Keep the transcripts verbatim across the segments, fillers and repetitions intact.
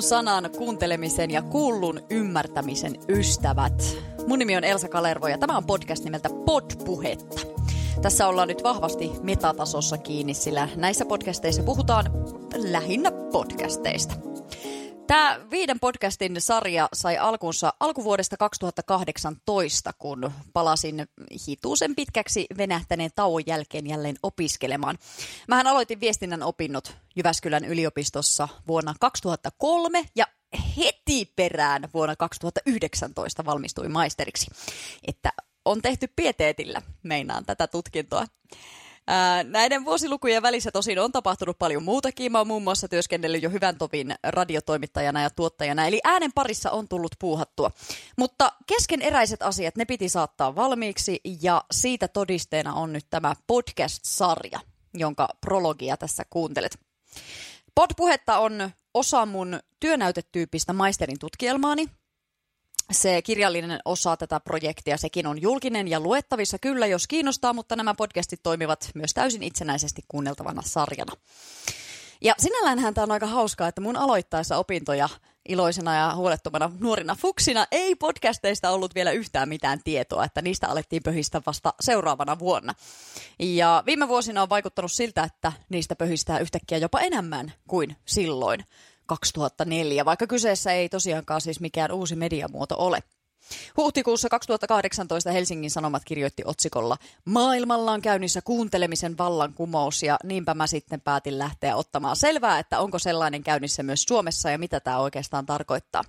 Kuullun sanan, kuuntelemisen ja kuullun ymmärtämisen ystävät. Mun nimi on Elsa Kalervo ja tämä on podcast nimeltä Podpuhetta. Tässä ollaan nyt vahvasti metatasossa kiinni, sillä näissä podcasteissa puhutaan lähinnä podcasteista. Tämä viiden podcastin sarja sai alkunsa alkuvuodesta kaksituhattakahdeksantoista, kun palasin hituusen pitkäksi venähtäneen tauon jälkeen jälleen opiskelemaan. Mähän aloitin viestinnän opinnot Jyväskylän yliopistossa vuonna kaksituhattakolme ja heti perään vuonna kaksituhattayhdeksäntoista valmistuin maisteriksi. Että on tehty pieteetillä, meinaan tätä tutkintoa. Ää, näiden vuosilukujen välissä tosin on tapahtunut paljon muutakin. Mä oon muun muassa työskennellyt jo hyvän tovin radiotoimittajana ja tuottajana, eli äänen parissa on tullut puuhattua. Mutta keskeneräiset asiat, ne piti saattaa valmiiksi ja siitä todisteena on nyt tämä podcast-sarja, jonka prologia tässä kuuntelet. Podpuhetta on osa mun työnäytetyyppistä maisterin tutkielmaani. Se kirjallinen osa tätä projektia, sekin on julkinen ja luettavissa kyllä, jos kiinnostaa, mutta nämä podcastit toimivat myös täysin itsenäisesti kuunneltavana sarjana. Ja sinälläänhän tämä on aika hauskaa, että mun aloittaessa opintoja iloisena ja huolettomana nuorina fuksina ei podcasteista ollut vielä yhtään mitään tietoa, että niistä alettiin pöhistä vasta seuraavana vuonna. Ja viime vuosina on vaikuttanut siltä, että niistä pöhistää yhtäkkiä jopa enemmän kuin silloin kaksituhattaneljä, vaikka kyseessä ei tosiaankaan siis mikään uusi mediamuoto ole. Huhtikuussa kaksituhattakahdeksantoista Helsingin Sanomat kirjoitti otsikolla "Maailmalla on käynnissä kuuntelemisen vallankumous" ja niinpä mä sitten päätin lähteä ottamaan selvää, että onko sellainen käynnissä myös Suomessa ja mitä tämä oikeastaan tarkoittaa.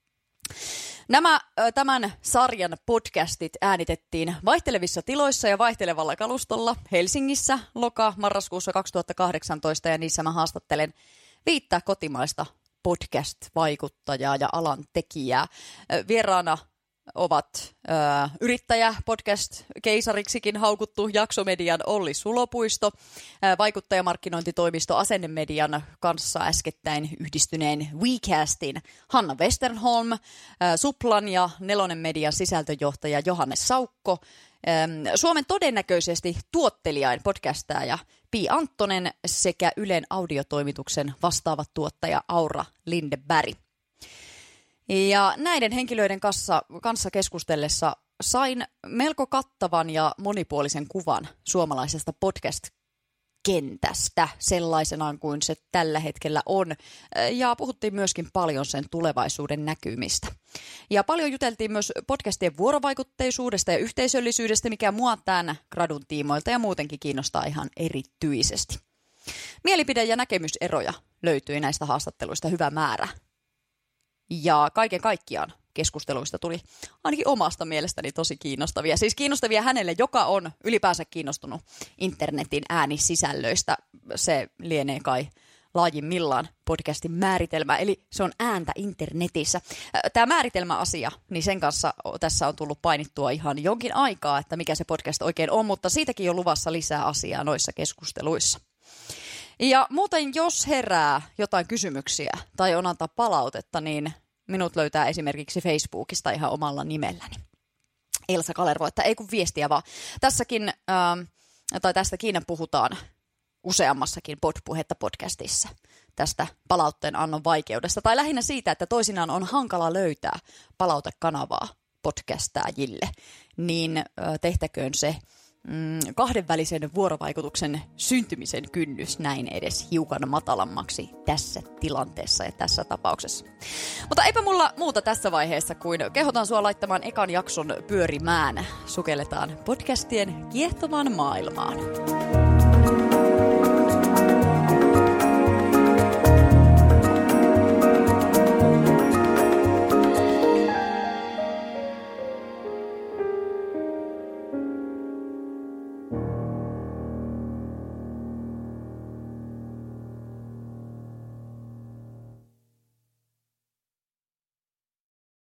Nämä tämän sarjan podcastit äänitettiin vaihtelevissa tiloissa ja vaihtelevalla kalustolla Helsingissä loka-marraskuussa kaksituhattakahdeksantoista ja niissä mä haastattelen viittä kotimaista podcast-vaikuttajaa ja alan tekijää. Vieraana ovat ö, yrittäjä, podcast-keisariksikin haukuttu Jaksomedian Olli Sulopuisto, ö, vaikuttajamarkkinointitoimisto Asennemedian kanssa äskettäin yhdistyneen WeCastin Hanna Westerholm, ö, Suplan ja Nelonen Median sisältöjohtaja Johannes Saukko, ö, Suomen todennäköisesti tuottelijain podcastaja Pi Anttonen sekä Ylen audiotoimituksen vastaava tuottaja Aura Lindeberg. Ja näiden henkilöiden kanssa, kanssa keskustellessa sain melko kattavan ja monipuolisen kuvan suomalaisesta podcast-kentästä sellaisenaan kuin se tällä hetkellä on. Ja puhuttiin myöskin paljon sen tulevaisuuden näkymistä. Ja paljon juteltiin myös podcastien vuorovaikutteisuudesta ja yhteisöllisyydestä, mikä mua tämän gradun tiimoilta ja muutenkin kiinnostaa ihan erityisesti. Mielipide- ja näkemyseroja löytyi näistä haastatteluista hyvä määrä. Ja kaiken kaikkiaan keskusteluista tuli ainakin omasta mielestäni tosi kiinnostavia. Siis kiinnostavia hänelle, joka on ylipäänsä kiinnostunut internetin äänisisällöistä. Se lienee kai laajimmillaan podcastin määritelmä, eli se on ääntä internetissä. Tämä määritelmäasia, niin sen kanssa tässä on tullut painittua ihan jonkin aikaa, että mikä se podcast oikein on, mutta siitäkin on luvassa lisää asiaa noissa keskusteluissa. Ja muuten, jos herää jotain kysymyksiä tai on antaa palautetta, niin minut löytää esimerkiksi Facebookista ihan omalla nimelläni. Elsa Kalervo, että ei kun viestiä vaan. Tässäkin, ähm, tai tästäkin puhutaan useammassakin Podpuhetta podcastissa tästä palautteen annon vaikeudesta. Tai lähinnä siitä, että toisinaan on hankala löytää palautekanavaa podcastajille, niin äh, tehtäköön se Mm, kahdenvälisen vuorovaikutuksen syntymisen kynnys näin edes hiukan matalammaksi tässä tilanteessa ja tässä tapauksessa. Mutta eipä mulla muuta tässä vaiheessa kuin kehotan sua laittamaan ekan jakson pyörimään. Sukelletaan podcastien kiehtovaan maailmaan.